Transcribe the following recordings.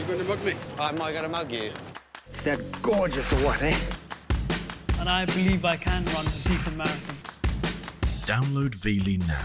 going to mug me? Am I going to mug you? Is that gorgeous or what, eh? And I believe I can run a decent marathon. Download Veely now.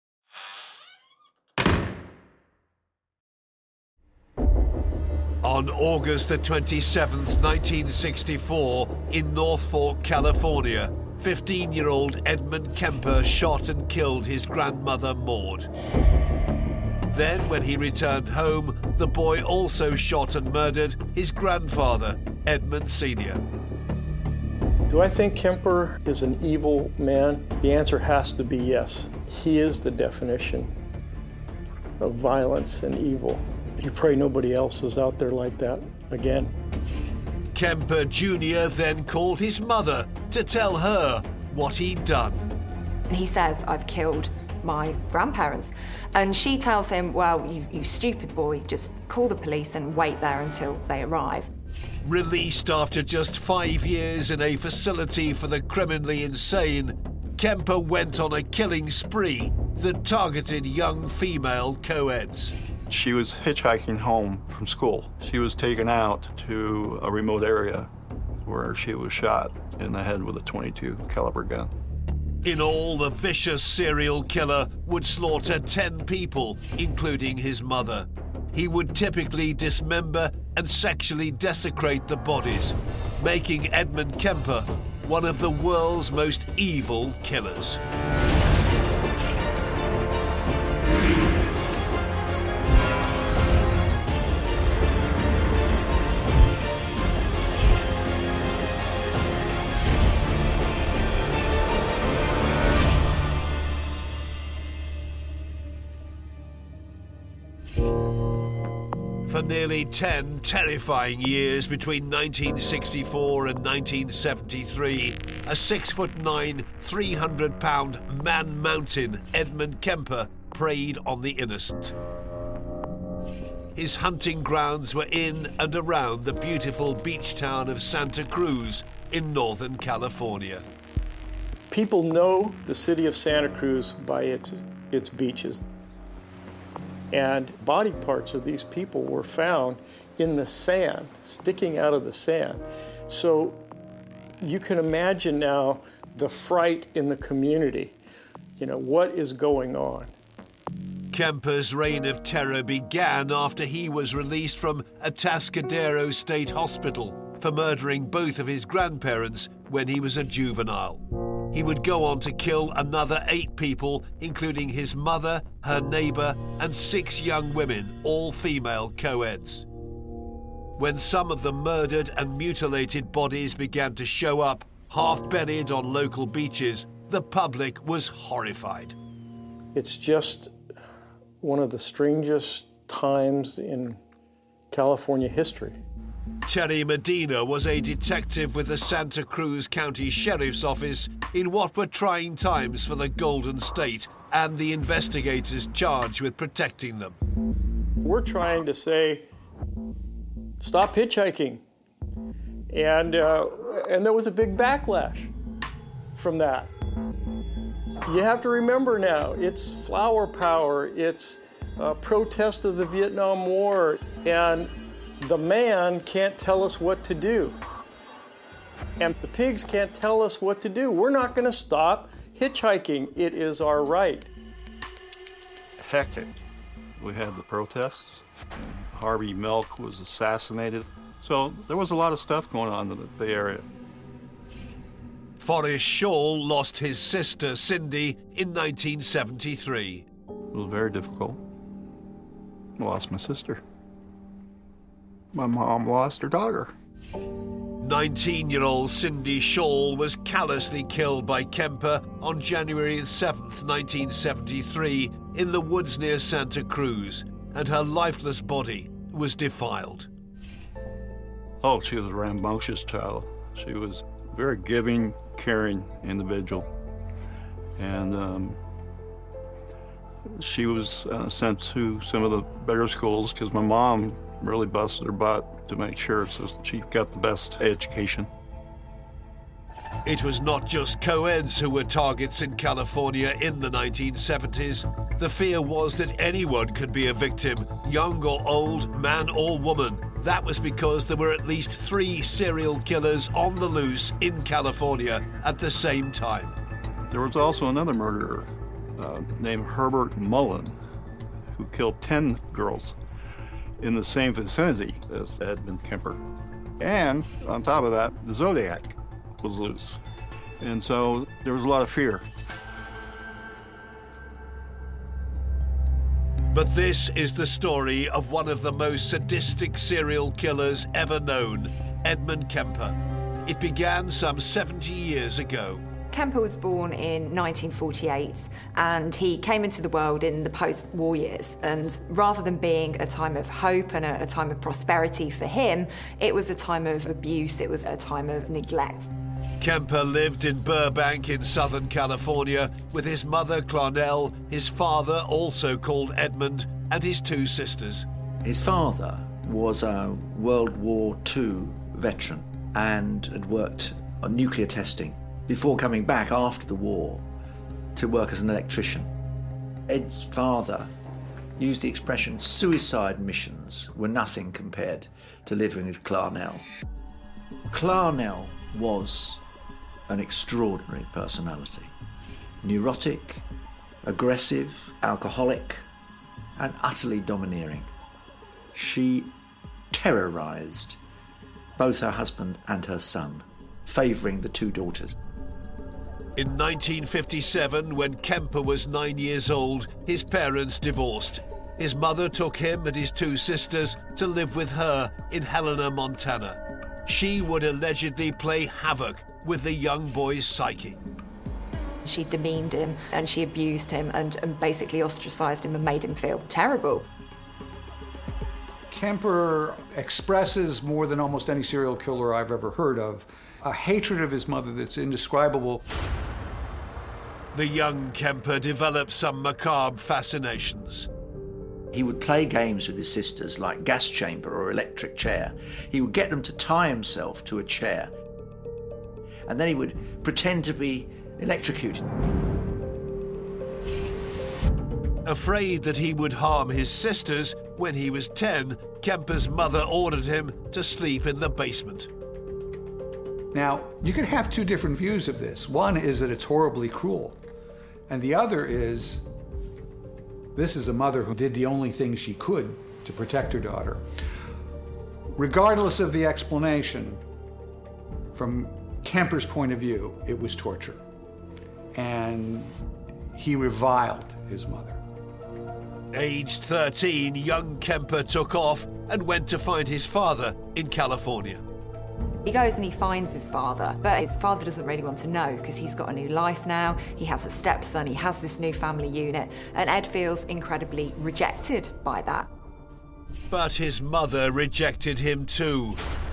On August the 27th, 1964, in North Fork, California, 15-year-old Edmund Kemper shot and killed his grandmother, Maud. Then, when he returned home, the boy also shot and murdered his grandfather, Edmund Sr. Do I think Kemper is an evil man? The answer has to be yes. He is the definition of violence and evil. You pray nobody else is out there like that again. Kemper Jr. then called his mother to tell her what he'd done. He says, I've killed my grandparents. And she tells him, well, you stupid boy, just call the police and wait there until they arrive. Released after just 5 years in a facility for the criminally insane, Kemper went on a killing spree that targeted young female co-eds. She was hitchhiking home from school. She was taken out to a remote area where she was shot in the head with a .22 caliber gun. In all, the vicious serial killer would slaughter 10 people, including his mother. He would typically dismember and sexually desecrate the bodies, making Edmund Kemper one of the world's most evil killers. For nearly 10 terrifying years between 1964 and 1973, a 6'9", 300-pound man-mountain Edmund Kemper preyed on the innocent. His hunting grounds were in and around the beautiful beach town of Santa Cruz in Northern California. People know the city of Santa Cruz by its beaches. And body parts of these people were found in the sand, sticking out of the sand. So you can imagine now the fright in the community. You know, what is going on? Kemper's reign of terror began after he was released from Atascadero State Hospital for murdering both of his grandparents when he was a juvenile. He would go on to kill another 8 people, including his mother, her neighbor, and 6 young women, all female co-eds. When some of the murdered and mutilated bodies began to show up, half buried on local beaches, the public was horrified. It's just one of the strangest times in California history. Terry Medina was a detective with the Santa Cruz County Sheriff's Office in what were trying times for the Golden State and the investigators charged with protecting them. We're trying to say, stop hitchhiking. And there was a big backlash from that. You have to remember now, it's flower power, it's a protest of the Vietnam War, and the man can't tell us what to do. And the pigs can't tell us what to do. We're not going to stop hitchhiking. It is our right. Hectic. We had the protests. Harvey Milk was assassinated. So there was a lot of stuff going on in the Bay Area. Forrest Shaw lost his sister, Cindy, in 1973. It was very difficult. I lost my sister. My mom lost her daughter. 19-year-old Cindy Shaw was callously killed by Kemper on January 7th, 1973, in the woods near Santa Cruz, and her lifeless body was defiled. Oh, she was a rambunctious child. She was a very giving, caring individual. And she was sent to some of the better schools because my mom really busted her butt to make sure so she got the best education. It was not just co-eds who were targets in California in the 1970s. The fear was that anyone could be a victim, young or old, man or woman, That was because there were at least 3 serial killers on the loose in California at the same time. There was also another murderer named Herbert Mullen, who killed 10 girls in the same vicinity as Edmund Kemper. And on top of that, the Zodiac was loose. And so there was a lot of fear. But this is the story of one of the most sadistic serial killers ever known, Edmund Kemper. It began some 70 years ago. Kemper was born in 1948 and he came into the world in the post-war years, and rather than being a time of hope and a time of prosperity for him, it was a time of abuse, it was a time of neglect. Kemper lived in Burbank in Southern California with his mother Clarnell, his father, also called Edmund, and his 2 sisters. His father was a World War II veteran and had worked on nuclear testing before coming back after the war to work as an electrician. Ed's father used the expression suicide missions were nothing compared to living with Clarnell. Clarnell was an extraordinary personality. Neurotic, aggressive, alcoholic, and utterly domineering. She terrorized both her husband and her son, favoring the 2 daughters. In 1957, when Kemper was 9 years old, his parents divorced. His mother took him and his 2 sisters to live with her in Helena, Montana. She would allegedly play havoc with the young boy's psyche. She demeaned him and she abused him and basically ostracized him and made him feel terrible. Kemper expresses, more than almost any serial killer I've ever heard of, a hatred of his mother that's indescribable. The young Kemper developed some macabre fascinations. He would play games with his sisters like gas chamber or electric chair. He would get them to tie himself to a chair, and then he would pretend to be electrocuted. Afraid that he would harm his sisters, when he was 10, Kemper's mother ordered him to sleep in the basement. Now, you can have 2 different views of this. One is that it's horribly cruel, and the other is this is a mother who did the only thing she could to protect her daughter. Regardless of the explanation, from Kemper's point of view, it was torture. And he reviled his mother. Aged 13, young Kemper took off and went to find his father in California. He goes and he finds his father, but his father doesn't really want to know because he's got a new life now, he has a stepson, he has this new family unit, and Ed feels incredibly rejected by that. But his mother rejected him too.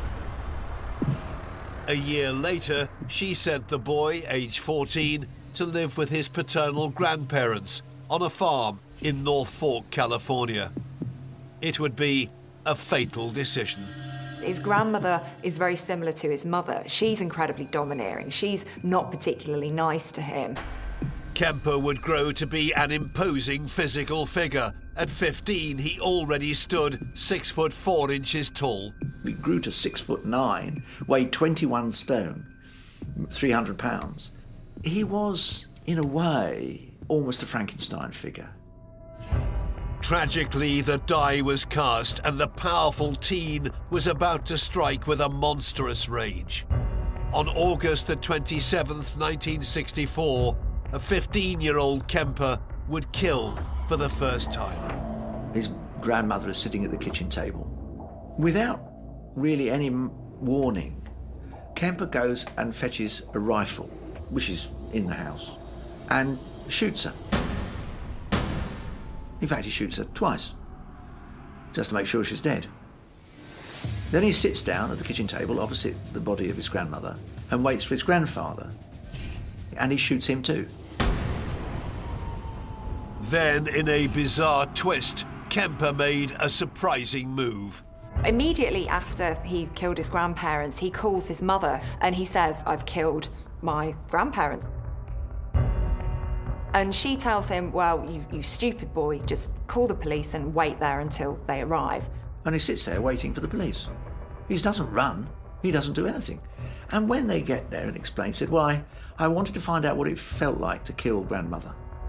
A year later, she sent the boy, age 14, to live with his paternal grandparents on a farm in North Fork, California. It would be a fatal decision. His grandmother is very similar to his mother. She's incredibly domineering. She's not particularly nice to him. Kemper would grow to be an imposing physical figure. At 15, he already stood 6 foot 4 inches tall. He grew to 6'9", weighed 21 stone, 300 pounds. He was, in a way, almost a Frankenstein figure. Tragically, the die was cast and the powerful teen was about to strike with a monstrous rage. On August the 27th, 1964, a 15-year-old Kemper would kill for the first time. His grandmother is sitting at the kitchen table. Without really any warning, Kemper goes and fetches a rifle, which is in the house, and shoots her. In fact, he shoots her twice, just to make sure she's dead. Then he sits down at the kitchen table opposite the body of his grandmother and waits for his grandfather, and he shoots him too. Then, in a bizarre twist, Kemper made a surprising move. Immediately after he killed his grandparents, he calls his mother and he says, "I've killed my grandparents." And she tells him, "Well, you stupid boy, just call the police and wait there until they arrive." and he sits there waiting for the police. He doesn't run. He doesn't do anything. And when they get there and explain, he said, "Why, I wanted to find out what it felt like to kill grandmother."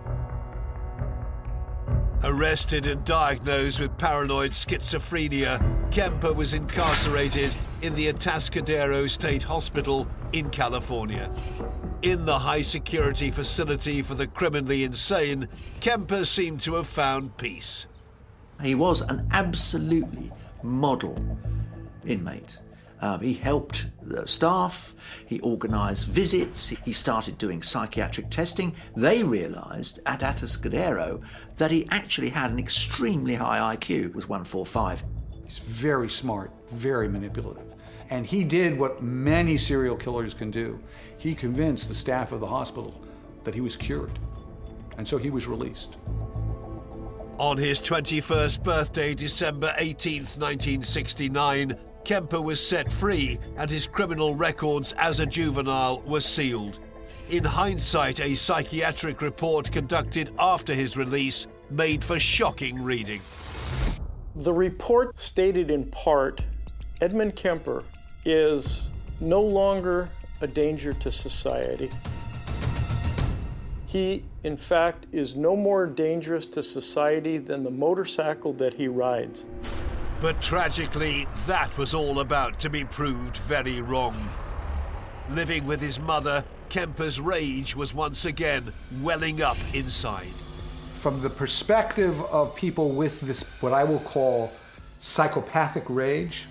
Arrested and diagnosed with paranoid schizophrenia, Kemper was incarcerated in the Atascadero State Hospital in California. In the high-security facility for the criminally insane, Kemper seemed to have found peace. He was an absolutely model inmate. He helped the staff, he organised visits, he started doing psychiatric testing. They realised at Atascadero that he actually had an extremely high IQ, it was 145. He's very smart, very manipulative. And he did what many serial killers can do. He convinced the staff of the hospital that he was cured. And so he was released. On his 21st birthday, December 18th, 1969, Kemper was set free and his criminal records as a juvenile were sealed. In hindsight, a psychiatric report conducted after his release made for shocking reading. The report stated in part, Edmund Kemper is no longer a danger to society. He, in fact, is no more dangerous to society than the motorcycle that he rides. But tragically, that was all about to be proved very wrong. Living with his mother, Kemper's rage was once again welling up inside. From the perspective of people with this, what I will call psychopathic rage,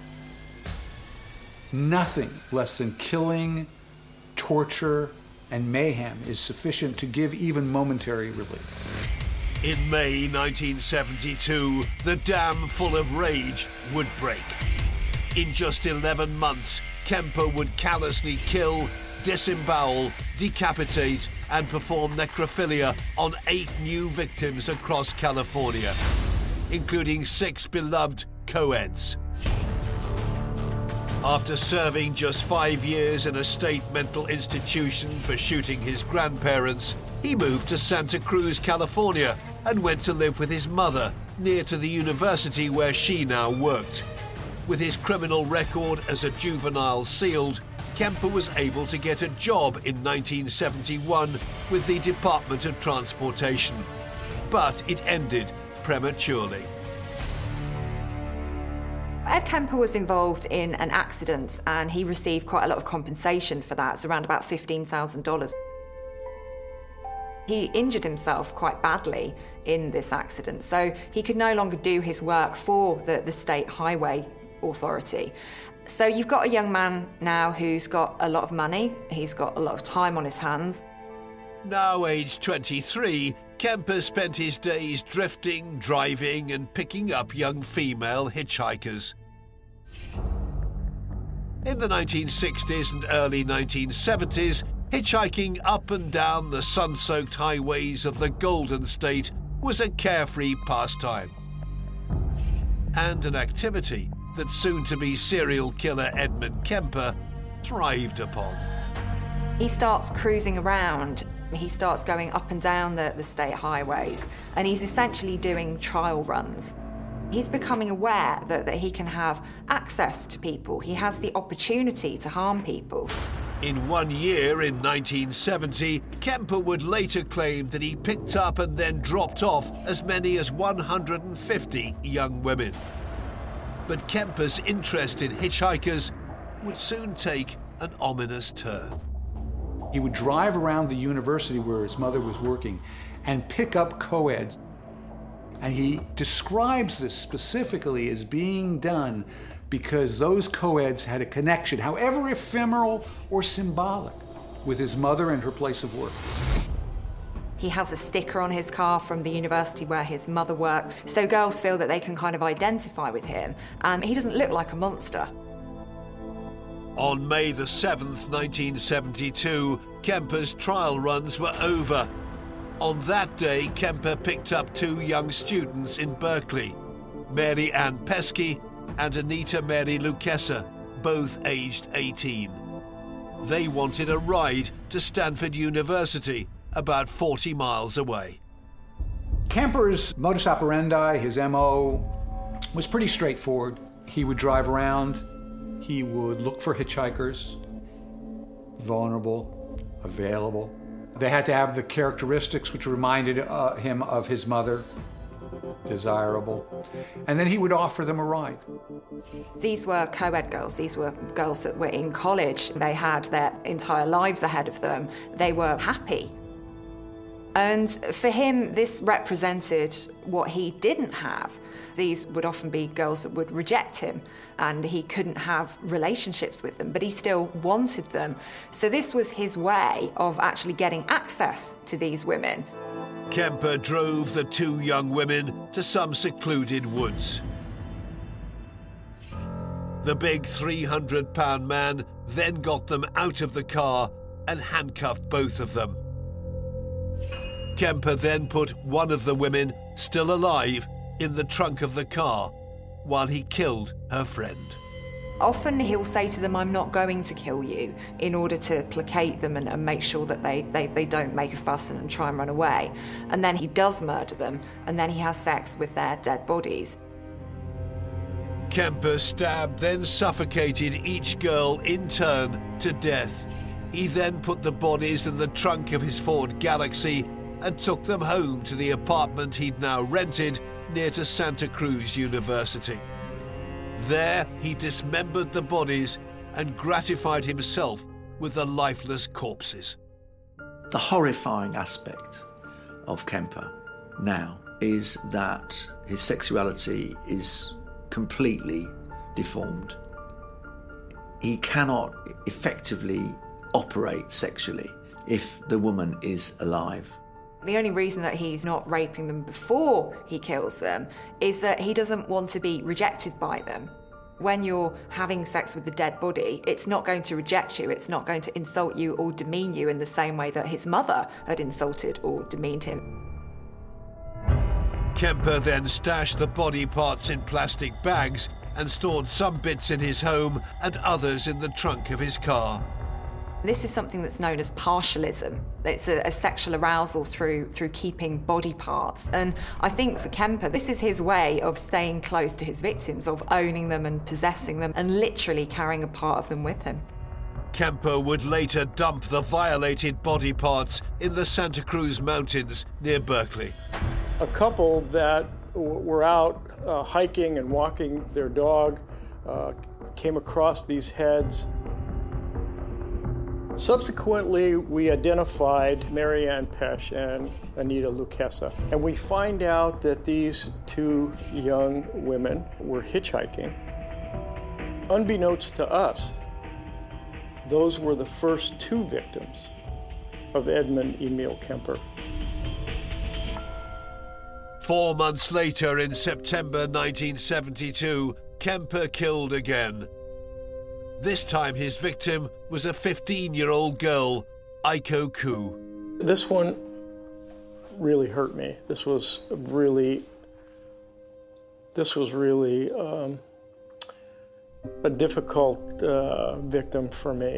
nothing less than killing, torture, and mayhem is sufficient to give even momentary relief. In May 1972, the dam full of rage would break. In just 11 months, Kemper would callously kill, disembowel, decapitate, and perform necrophilia on 8 new victims across California, including 6 beloved co-eds. After serving just 5 years in a state mental institution for shooting his grandparents, he moved to Santa Cruz, California, and went to live with his mother, near to the university where she now worked. With his criminal record as a juvenile sealed, Kemper was able to get a job in 1971 with the Department of Transportation. But it ended prematurely. Ed Kemper was involved in an accident and he received quite a lot of compensation for that. It's around about $15,000. He injured himself quite badly in this accident, so he could no longer do his work for the State Highway Authority. So you've got a young man now who's got a lot of money, he's got a lot of time on his hands. Now aged 23, Kemper spent his days drifting, driving, and picking up young female hitchhikers. In the 1960s and early 1970s, hitchhiking up and down the sun-soaked highways of the Golden State was a carefree pastime. And an activity that soon-to-be serial killer Edmund Kemper thrived upon. He starts cruising around. He starts going up and down the state highways, and he's essentially doing trial runs. He's becoming aware that he can have access to people. He has the opportunity to harm people. In 1 year, in 1970, Kemper would later claim that he picked up and then dropped off as many as 150 young women. But Kemper's interest in hitchhikers would soon take an ominous turn. He would drive around the university where his mother was working and pick up co-eds. And he describes this specifically as being done because those co-eds had a connection, however ephemeral or symbolic, with his mother and her place of work. He has a sticker on his car from the university where his mother works, so girls feel that they can kind of identify with him, and he doesn't look like a monster. On May the 7th, 1972, Kemper's trial runs were over. On that day, Kemper picked up 2 young students in Berkeley, Mary Ann Pesky and Anita Mary Lucchesa, both aged 18. They wanted a ride to Stanford University, about 40 miles away. Kemper's modus operandi, his MO, was pretty straightforward. He would drive around, he would look for hitchhikers, vulnerable, available. They had to have the characteristics which reminded him of his mother, desirable, and then he would offer them a ride. These were co-ed girls. These were girls that were in college. They had their entire lives ahead of them. They were happy. And for him, this represented what he didn't have. These would often be girls that would reject him, and he couldn't have relationships with them, but he still wanted them. So this was his way of actually getting access to these women. Kemper drove the two young women to some secluded woods. The big 300-pound man then got them out of the car and handcuffed both of them. Kemper then put one of the women, still alive, in the trunk of the car while he killed her friend. Often he'll say to them, "I'm not going to kill you," in order to placate them and make sure that they don't make a fuss and try and run away. And then he does murder them, and then he has sex with their dead bodies. Kemper stabbed, then suffocated each girl in turn to death. He then put the bodies in the trunk of his Ford Galaxy and took them home to the apartment he'd now rented near to Santa Cruz University. There, he dismembered the bodies and gratified himself with the lifeless corpses. The horrifying aspect of Kemper now is that his sexuality is completely deformed. He cannot effectively operate sexually if the woman is alive. The only reason that he's not raping them before he kills them is that he doesn't want to be rejected by them. When you're having sex with the dead body, it's not going to reject you, it's not going to insult you or demean you in the same way that his mother had insulted or demeaned him. Kemper then stashed the body parts in plastic bags and stored some bits in his home and others in the trunk of his car. This is something that's known as partialism. It's a sexual arousal through keeping body parts. And I think for Kemper, this is his way of staying close to his victims, of owning them and possessing them and literally carrying a part of them with him. Kemper would later dump the violated body parts in the Santa Cruz Mountains near Berkeley. A couple that were out hiking and walking their dog came across these heads. Subsequently, we identified Marianne Pesch and Anita Luchessa, and we find out that these two young women were hitchhiking. Unbeknownst to us, those were the first two victims of Edmund Emil Kemper. 4 months later, in September 1972, Kemper killed again. This time his victim was a 15-year-old girl, Aiko Koo. This one really hurt me. This was really a difficult victim for me.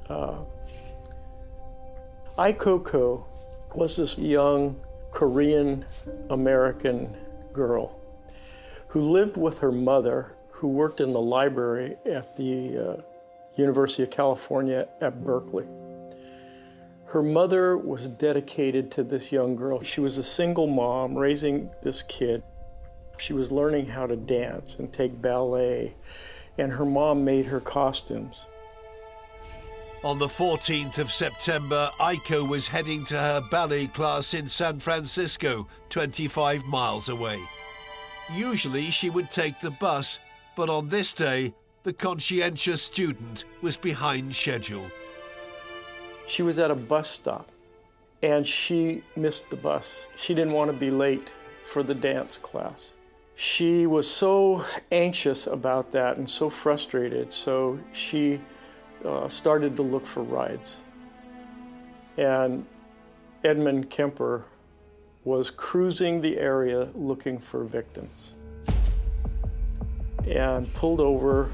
Aiko Koo was this young Korean-American girl who lived with her mother, who worked in the library at the University of California at Berkeley. Her mother was dedicated to this young girl. She was a single mom raising this kid. She was learning how to dance and take ballet, and her mom made her costumes. On the 14th of September, Aiko was heading to her ballet class in San Francisco, 25 miles away. Usually she would take the bus, but on this day, the conscientious student was behind schedule. She was at a bus stop, and she missed the bus. She didn't want to be late for the dance class. She was so anxious about that and so frustrated, so she started to look for rides. And Edmund Kemper was cruising the area looking for victims and pulled over.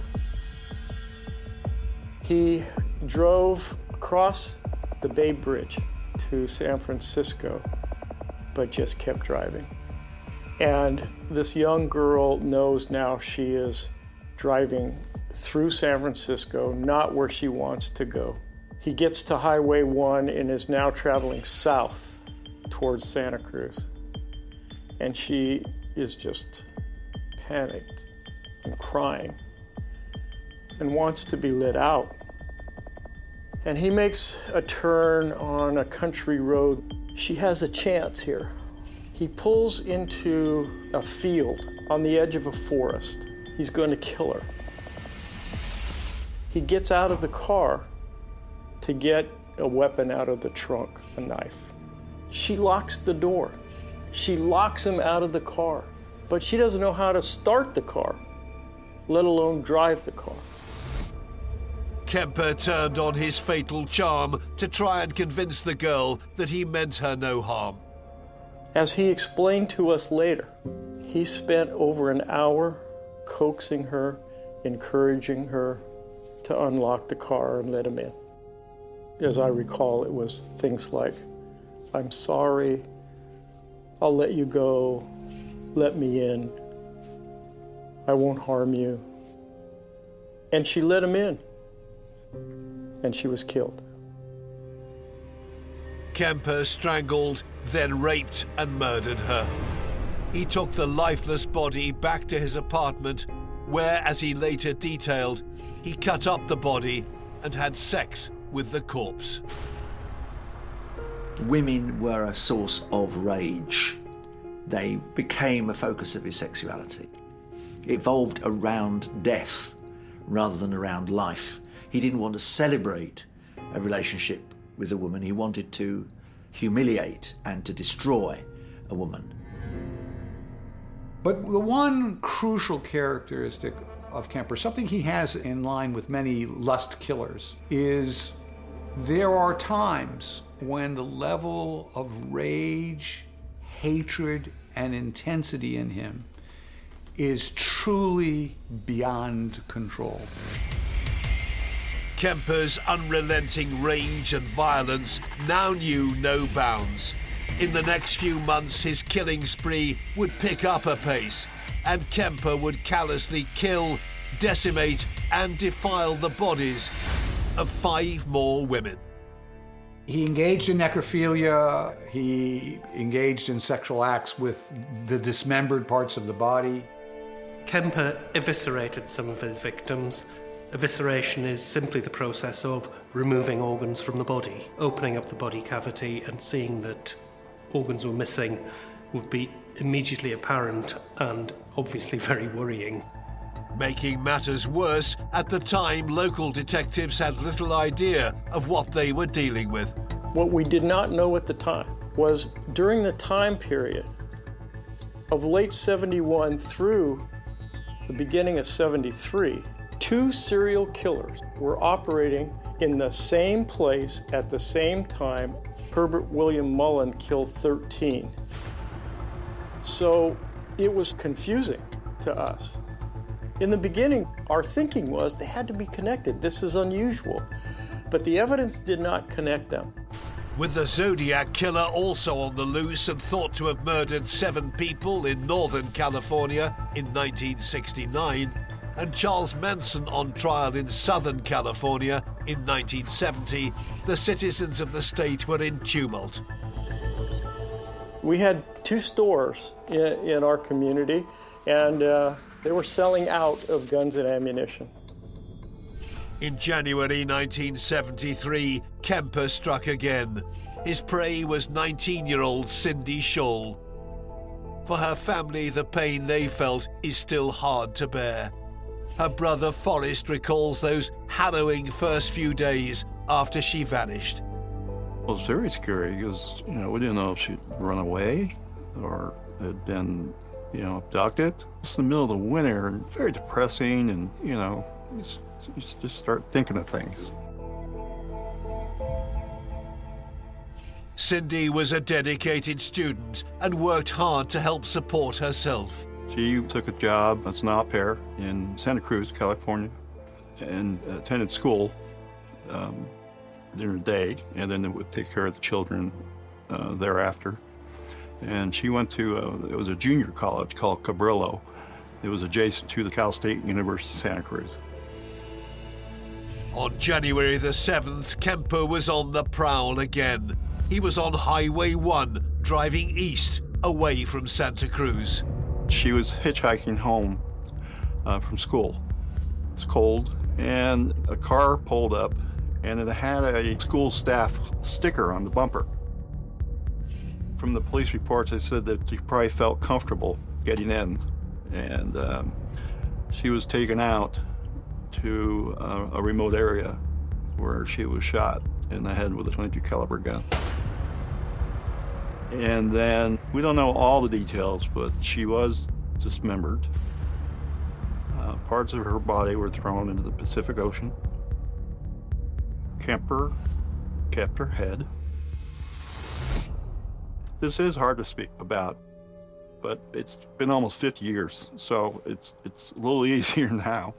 He drove across the Bay Bridge to San Francisco, but just kept driving. And this young girl knows now she is driving through San Francisco, not where she wants to go. He gets to Highway 1 and is now traveling south towards Santa Cruz. And she is just panicked and crying and wants to be let out. And he makes a turn on a country road. She has a chance here. He pulls into a field on the edge of a forest. He's going to kill her. He gets out of the car to get a weapon out of the trunk, a knife. She locks the door. She locks him out of the car, but she doesn't know how to start the car, let alone drive the car. Kemper turned on his fatal charm to try and convince the girl that he meant her no harm. As he explained to us later, he spent over an hour coaxing her, encouraging her to unlock the car and let him in. As I recall, it was things like, "I'm sorry, I'll let you go, let me in, I won't harm you." And she let him in, and she was killed. Kemper strangled, then raped and murdered her. He took the lifeless body back to his apartment, where, as he later detailed, he cut up the body and had sex with the corpse. Women were a source of rage. They became a focus of his sexuality. It evolved around death rather than around life. He didn't want to celebrate a relationship with a woman. He wanted to humiliate and to destroy a woman. But the one crucial characteristic of Kemper, something he has in line with many lust killers, is there are times when the level of rage, hatred, and intensity in him is truly beyond control. Kemper's unrelenting rage and violence now knew no bounds. In the next few months, his killing spree would pick up a pace, and Kemper would callously kill, decimate, and defile the bodies of 5 more women. He engaged in necrophilia, he engaged in sexual acts with the dismembered parts of the body. Kemper eviscerated some of his victims. Evisceration is simply the process of removing organs from the body. Opening up the body cavity and seeing that organs were missing would be immediately apparent and obviously very worrying. Making matters worse, at the time local detectives had little idea of what they were dealing with. What we did not know at the time was during the time period of late 71 through the beginning of 73, 2 serial killers were operating in the same place at the same time. Herbert William Mullen killed 13. So it was confusing to us. In the beginning, our thinking was they had to be connected. This is unusual. But the evidence did not connect them. With the Zodiac Killer also on the loose and thought to have murdered 7 people in Northern California in 1969, and Charles Manson on trial in Southern California in 1970, the citizens of the state were in tumult. We had 2 stores in our community, and they were selling out of guns and ammunition. In January 1973, Kemper struck again. His prey was 19-year-old Cindy Scholl. For her family, the pain they felt is still hard to bear. Her brother Forrest recalls those harrowing first few days after she vanished. It was very scary because, we didn't know if she'd run away or had been, abducted. It's in the middle of the winter and very depressing, and, you just start thinking of things. Cindy was a dedicated student and worked hard to help support herself. She took a job as an au pair in Santa Cruz, California, and attended school during the day, and then would take care of the children thereafter. And she went to, it was a junior college called Cabrillo. It was adjacent to the Cal State University Santa Cruz. On January the 7th, Kemper was on the prowl again. He was on Highway 1, driving east, away from Santa Cruz. She was hitchhiking home from school. It's cold, and a car pulled up, and it had a school staff sticker on the bumper. From the police reports, they said that she probably felt comfortable getting in, and she was taken out to a remote area where she was shot in the head with a .22 caliber gun. And then, we don't know all the details, but she was dismembered. Parts of her body were thrown into the Pacific Ocean. Kemper kept her head. This is hard to speak about, but it's been almost 50 years, so it's a little easier now.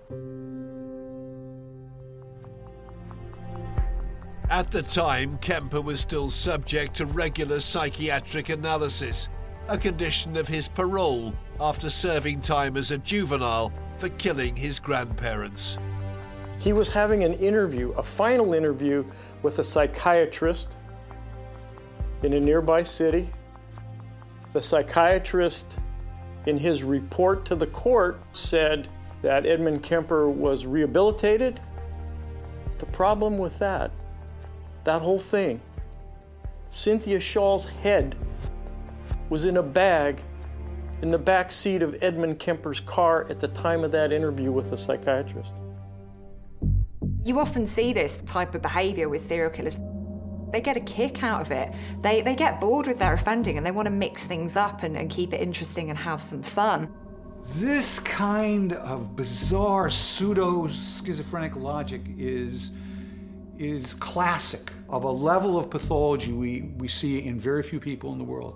At the time, Kemper was still subject to regular psychiatric analysis, a condition of his parole after serving time as a juvenile for killing his grandparents. He was having an interview, a final interview, with a psychiatrist in a nearby city. The psychiatrist, in his report to the court, said that Edmund Kemper was rehabilitated. The problem with that whole thing, Cynthia Schall's head was in a bag in the back seat of Edmund Kemper's car at the time of that interview with the psychiatrist. You often see this type of behaviour with serial killers. They get a kick out of it. They get bored with their offending and they want to mix things up and keep it interesting and have some fun. This kind of bizarre pseudo-schizophrenic logic is classic of a level of pathology we see in very few people in the world.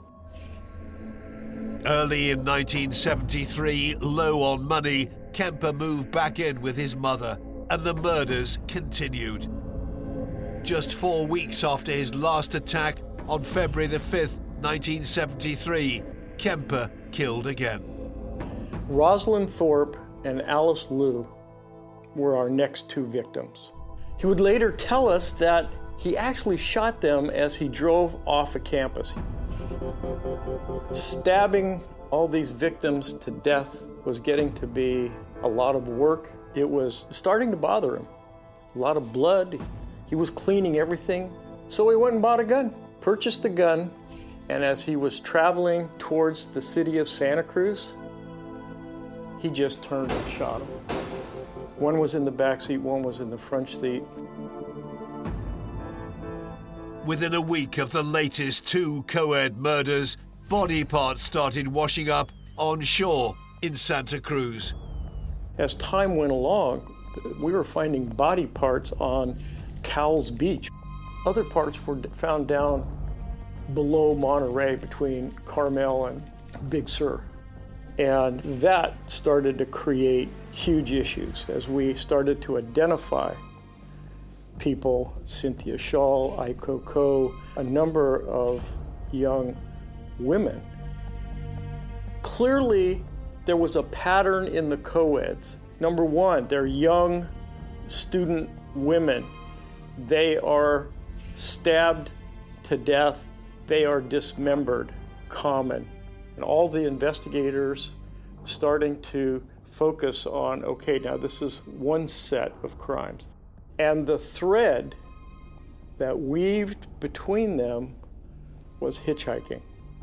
Early in 1973, low on money, Kemper moved back in with his mother, and the murders continued. Just 4 weeks after his last attack, on February the 5th, 1973, Kemper killed again. Rosalind Thorpe and Alice Liu were our next two victims. He would later tell us that he actually shot them as he drove off a campus. Stabbing all these victims to death was getting to be a lot of work. It was starting to bother him. A lot of blood. He was cleaning everything. So he went and bought a gun, purchased a gun, and as he was traveling towards the city of Santa Cruz, he just turned and shot him. One was in the back seat, one was in the front seat. Within a week of the latest two co-ed murders, body parts started washing up on shore in Santa Cruz. As time went along, we were finding body parts on Cowles Beach. Other parts were found down below Monterey between Carmel and Big Sur. And that started to create huge issues as we started to identify people, Cynthia Schall, Aiko Ko, a number of young women. Clearly, there was a pattern in the co-eds. Number one, they're young student women. They are stabbed to death. They are dismembered, common. And all the investigators starting to focus on, okay, now this is one set of crimes. And the thread that weaved between them was hitchhiking.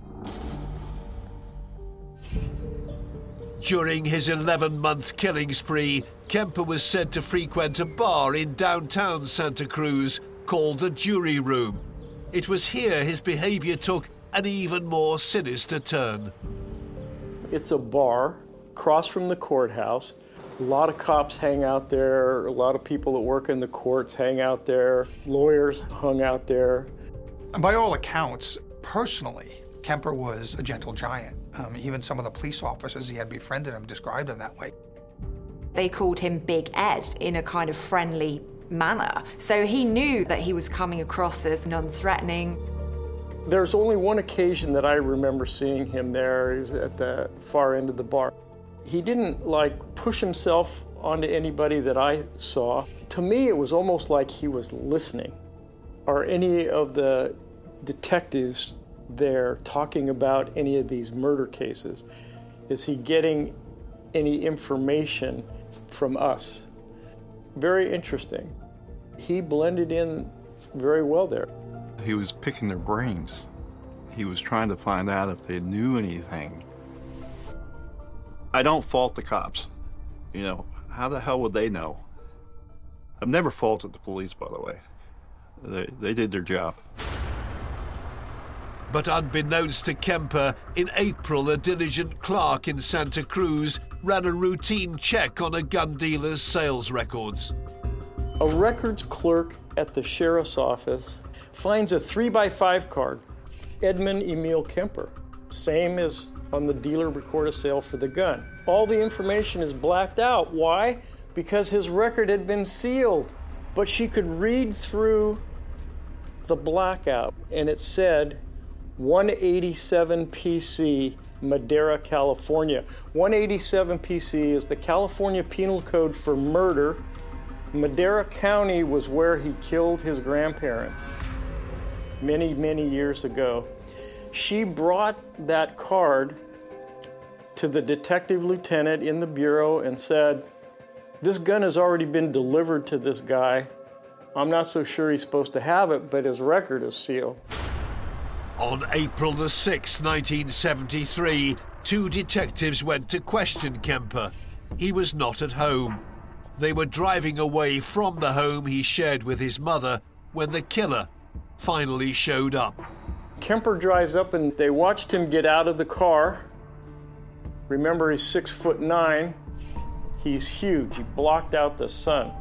During his 11-month killing spree, Kemper was said to frequent a bar in downtown Santa Cruz called the Jury Room. It was here his behavior took an even more sinister turn. It's a bar across from the courthouse. A lot of cops hang out there, a lot of people that work in the courts hang out there, lawyers hung out there. By all accounts, personally, Kemper was a gentle giant. Even some of the police officers he had befriended him described him that way. They called him Big Ed in a kind of friendly manner. So he knew that he was coming across as non-threatening. There's only one occasion that I remember seeing him there. He was at the far end of the bar. He didn't push himself onto anybody that I saw. To me, it was almost like he was listening. Are any of the detectives there talking about any of these murder cases? Is he getting any information from us? Very interesting. He blended in very well there. He was picking their brains. He was trying to find out if they knew anything. I don't fault the cops. You know, how the hell would they know? I've never faulted the police, by the way. They did their job. But unbeknownst to Kemper, in April, a diligent clerk in Santa Cruz ran a routine check on a gun dealer's sales records. A records clerk at the sheriff's office finds a 3x5 card, Edmund Emil Kemper, same as on the dealer record of sale for the gun. All the information is blacked out. Why? Because his record had been sealed. But she could read through the blackout, and it said 187 PC, Madera, California. 187 PC is the California Penal Code for murder. Madera County was where he killed his grandparents many, many years ago. She brought that card to the detective lieutenant in the bureau and said, "This gun has already been delivered to this guy. I'm not so sure he's supposed to have it, but his record is sealed." On April the 6th, 1973, two detectives went to question Kemper. He was not at home. They were driving away from the home he shared with his mother when the killer finally showed up. Kemper drives up and they watched him get out of the car. Remember, he's 6'9". He's huge. He blocked out the sun.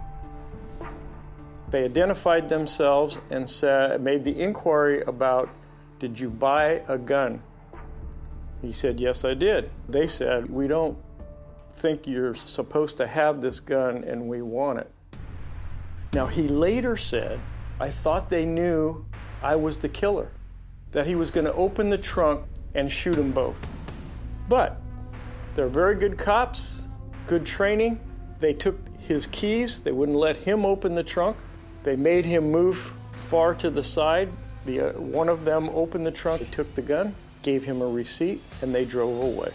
They identified themselves and made the inquiry about, "Did you buy a gun?" He said, "Yes, I did." They said, "We don't think you're supposed to have this gun and we want it." Now, he later said, "I thought they knew I was the killer, that he was going to open the trunk and shoot them both." But they're very good cops, good training. They took his keys. They wouldn't let him open the trunk. They made him move far to the side. One of them opened the trunk, they took the gun, gave him a receipt, and they drove away.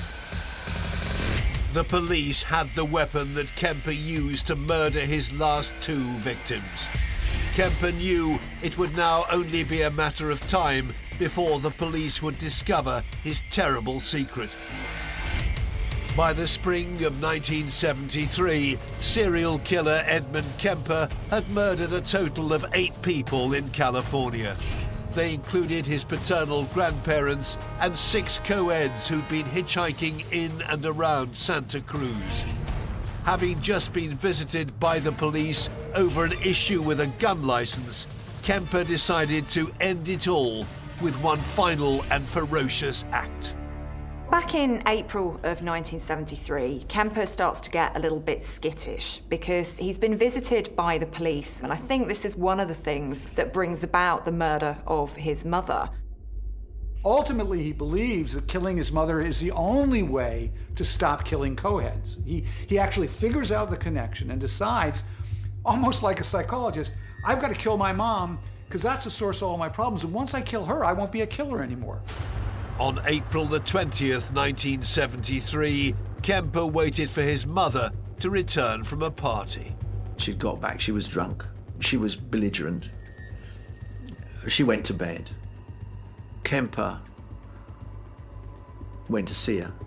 The police had the weapon that Kemper used to murder his last two victims. Kemper knew it would now only be a matter of time before the police would discover his terrible secret. By the spring of 1973, serial killer Edmund Kemper had murdered a total of 8 people in California. They included his paternal grandparents and 6 co-eds who'd been hitchhiking in and around Santa Cruz. Having just been visited by the police over an issue with a gun license, Kemper decided to end it all with one final and ferocious act. Back in April of 1973, Kemper starts to get a little bit skittish because he's been visited by the police, and I think this is one of the things that brings about the murder of his mother. Ultimately, he believes that killing his mother is the only way to stop killing co-heads. He actually figures out the connection and decides, almost like a psychologist, I've got to kill my mom because that's the source of all my problems, and once I kill her, I won't be a killer anymore. On April the 20th, 1973, Kemper waited for his mother to return from a party. She'd got back, she was drunk, she was belligerent. She went to bed. Kemper went to see her.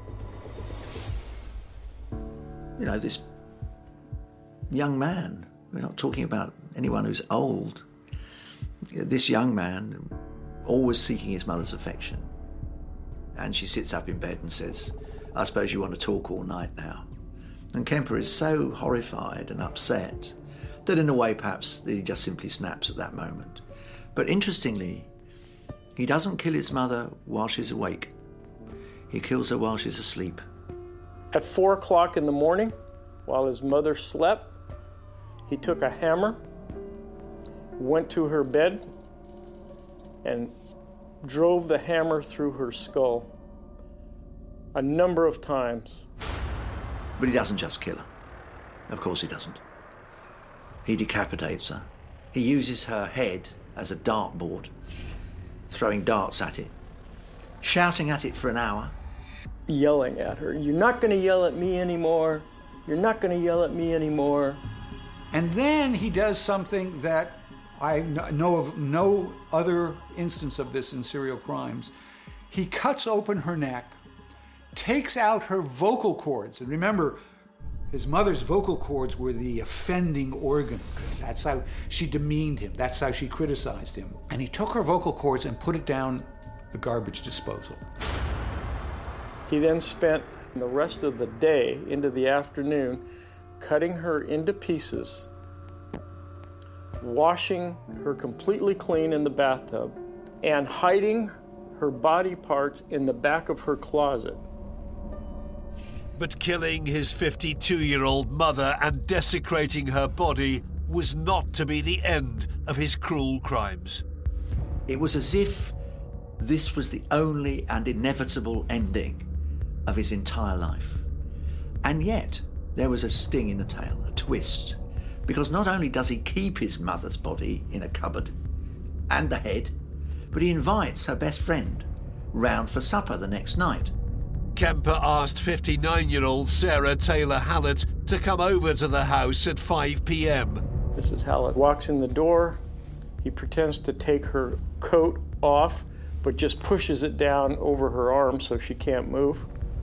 You know, this young man, we're not talking about anyone who's old, this young man always seeking his mother's affection. And she sits up in bed and says, I suppose you want to talk all night now. And Kemper is so horrified and upset that in a way perhaps he just simply snaps at that moment. But interestingly, he doesn't kill his mother while she's awake. He kills her while she's asleep. At 4 o'clock in the morning, while his mother slept, he took a hammer, went to her bed, and drove the hammer through her skull a number of times. But he doesn't just kill her. Of course he doesn't. He decapitates her. He uses her head as a dartboard, throwing darts at it, shouting at it for an hour. Yelling at her, "You're not going to yell at me anymore. You're not going to yell at me anymore." And then he does something that I know of no other instance of this in serial crimes. He cuts open her neck, takes out her vocal cords. And remember, his mother's vocal cords were the offending organ, because that's how she demeaned him. That's how she criticized him. And he took her vocal cords and put it down the garbage disposal. He then spent the rest of the day into the afternoon cutting her into pieces, washing her completely clean in the bathtub, and hiding her body parts in the back of her closet. But killing his 52-year-old mother and desecrating her body was not to be the end of his cruel crimes. It was as if this was the only and inevitable ending of his entire life. And yet, there was a sting in the tail, a twist, because not only does he keep his mother's body in a cupboard and the head, but he invites her best friend round for supper the next night. Kemper asked 59-year-old Sarah Taylor Hallett to come over to the house at 5 p.m. Mrs. Hallett walks in the door. He pretends to take her coat off, but just pushes it down over her arm so she can't move.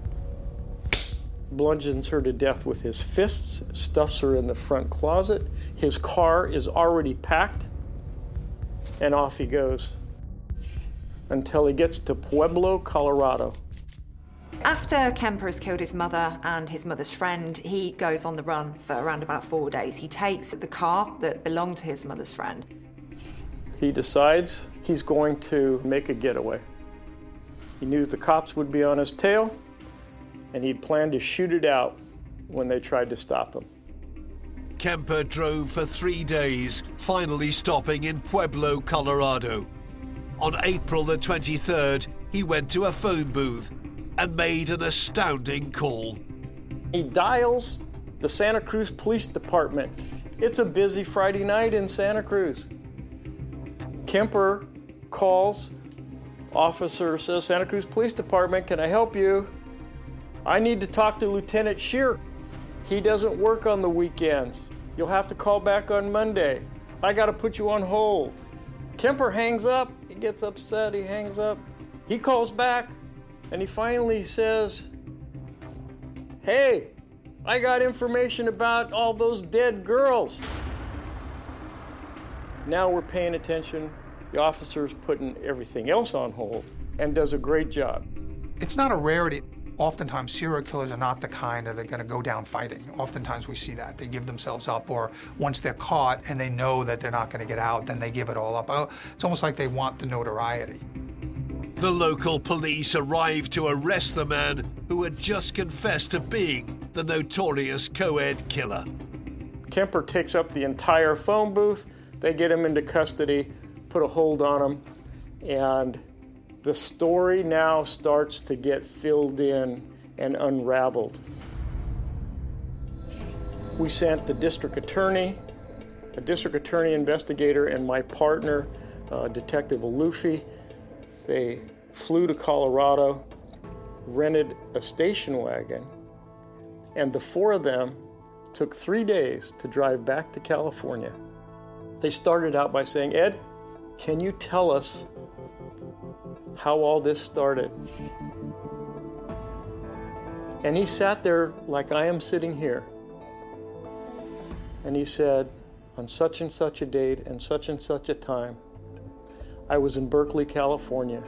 Bludgeons her to death with his fists, stuffs her in the front closet. His car is already packed, and off he goes until he gets to Pueblo, Colorado. After Kemper has killed his mother and his mother's friend, he goes on the run for around about 4 days. He takes the car that belonged to his mother's friend. He decides he's going to make a getaway. He knew the cops would be on his tail, and he'd planned to shoot it out when they tried to stop him. Kemper drove for 3 days, finally stopping in Pueblo, Colorado. On April the 23rd, he went to a phone booth and made an astounding call. He dials the Santa Cruz Police Department. It's a busy Friday night in Santa Cruz. Kemper calls. Officer says, "Santa Cruz Police Department, can I help you? I need to talk to Lieutenant Shear. He doesn't work on the weekends. You'll have to call back on Monday. I got to put you on hold." Kemper hangs up. He gets upset. He hangs up. He calls back, and he finally says, "Hey, I got information about all those dead girls." Now we're paying attention. The officer's putting everything else on hold and does a great job. It's not a rarity. Oftentimes, serial killers are not the kind that are going to go down fighting. Oftentimes we see that. They give themselves up, or once they're caught and they know that they're not going to get out, then they give it all up. It's almost like they want the notoriety. The local police arrived to arrest the man who had just confessed to being the notorious co-ed killer. Kemper takes up the entire phone booth. They get him into custody, put a hold on him, and the story now starts to get filled in and unraveled. We sent the district attorney, a district attorney investigator, and my partner, Detective Alufi. They flew to Colorado, rented a station wagon, and the four of them took 3 days to drive back to California. They started out by saying, "Ed, can you tell us how all this started?" And he sat there like I am sitting here. And he said, "On such and such a date and such a time, I was in Berkeley, California.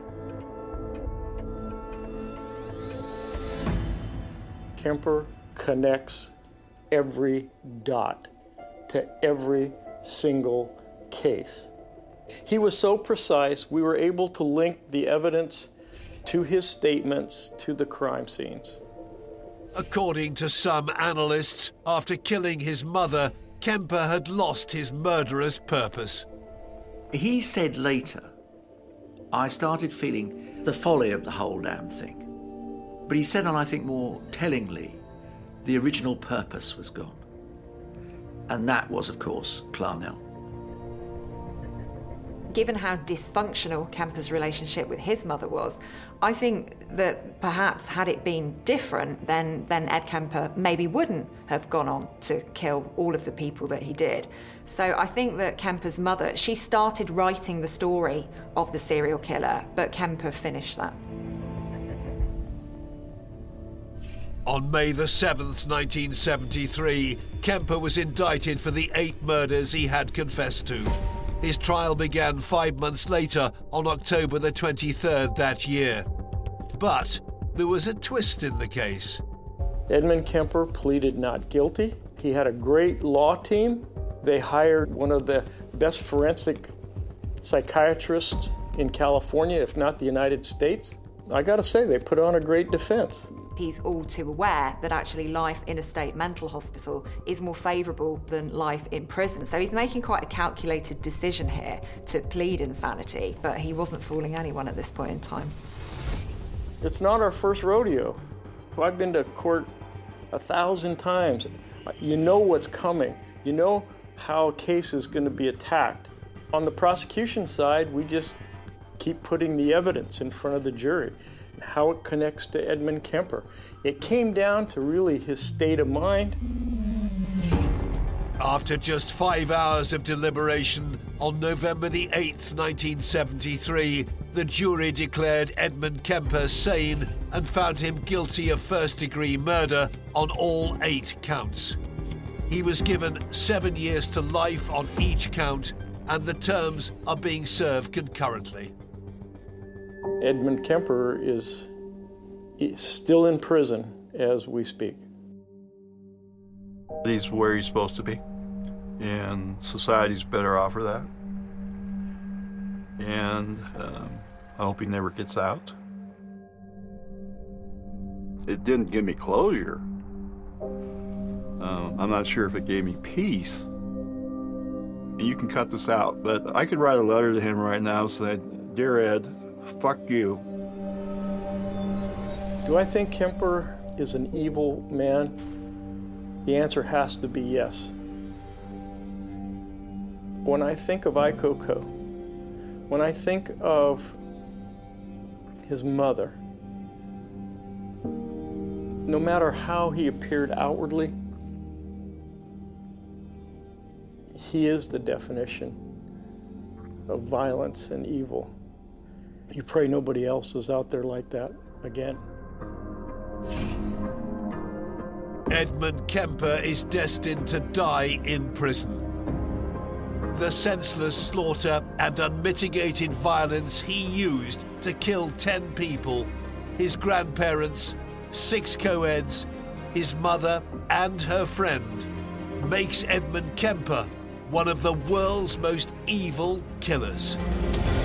Kemper connects every dot to every single case. He was so precise, we were able to link the evidence to his statements to the crime scenes. According to some analysts, after killing his mother, Kemper had lost his murderous purpose. He said later I started feeling the folly of the whole damn thing. But he said, and I think more tellingly, the original purpose was gone. And that was, of course, Clarnell. Given how dysfunctional Kemper's relationship with his mother was, I think that perhaps had it been different, then Ed Kemper maybe wouldn't have gone on to kill all of the people that he did. So I think that Kemper's mother, she started writing the story of the serial killer, but Kemper finished that. On May the 7th, 1973, Kemper was indicted for the 8 murders he had confessed to. His trial began 5 months later, on October the 23rd that year. But there was a twist in the case. Edmund Kemper pleaded not guilty. He had a great law team. They hired one of the best forensic psychiatrists in California, if not the United States. I gotta say, they put on a great defense. He's all too aware that actually life in a state mental hospital is more favourable than life in prison. So he's making quite a calculated decision here to plead insanity, but he wasn't fooling anyone at this point in time. It's not our first rodeo. I've been to court 1,000 times. You know what's coming. You know how a case is going to be attacked. On the prosecution side, we just keep putting the evidence in front of the jury. How it connects to Edmund Kemper. It came down to really his state of mind. After just 5 hours of deliberation, on November the 8th, 1973, the jury declared Edmund Kemper sane and found him guilty of first-degree murder on all 8 counts. He was given 7 years to life on each count, and the terms are being served concurrently. Edmund Kemper is still in prison as we speak. He's where he's supposed to be, and society's better off for that. And I hope he never gets out. It didn't give me closure. I'm not sure if it gave me peace. And you can cut this out, but I could write a letter to him right now saying, "Dear Ed, fuck you." Do I think Kemper is an evil man? The answer has to be yes. When I think of Ikoko, when I think of his mother, no matter how he appeared outwardly, he is the definition of violence and evil. You pray nobody else is out there like that again. Edmund Kemper is destined to die in prison. The senseless slaughter and unmitigated violence he used to kill 10 people, his grandparents, 6 co-eds, his mother and her friend, makes Edmund Kemper one of the world's most evil killers.